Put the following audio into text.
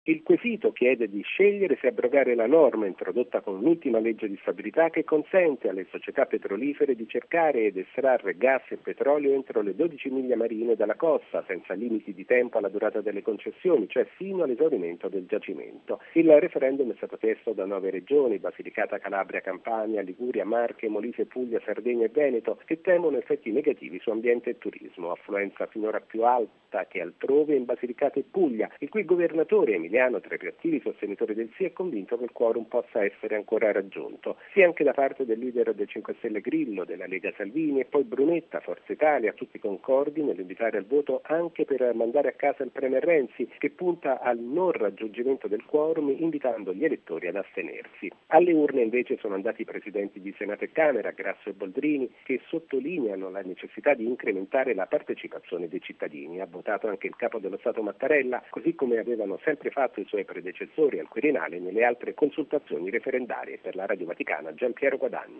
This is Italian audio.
Il quesito chiede di scegliere se abrogare la norma introdotta con l'ultima legge di stabilità che consente alle società petrolifere di cercare ed estrarre gas e petrolio entro le 12 miglia marine dalla costa, senza limiti di tempo alla durata delle concessioni, cioè fino all'esaurimento del giacimento. Il referendum è stato chiesto da 9 regioni, Basilicata, Calabria, Campania, Liguria, Marche, Molise, Puglia, Sardegna e Veneto, che temono effetti negativi su ambiente e turismo. Affluenza finora più alta che altrove in Basilicata e Puglia, il cui governatore Emiliano, tra i più attivi sostenitori del sì, è convinto che il quorum possa essere ancora raggiunto, sia anche da parte del leader del 5 Stelle Grillo, della Lega Salvini e poi Brunetta, Forza Italia, tutti concordi nell'invitare al voto anche per mandare a casa il premier Renzi, che punta al non raggiungimento del quorum invitando gli elettori ad astenersi. Alle urne invece sono andati i presidenti di Senato e Camera, Grasso e Boldrini, che sottolineano la necessità di incrementare la partecipazione dei cittadini. Ha votato anche il capo dello Stato Mattarella, così come avevano sempre fatto i suoi predecessori al Quirinale nelle altre consultazioni referendarie. Per la Radio Vaticana, Gianpiero Guadagni.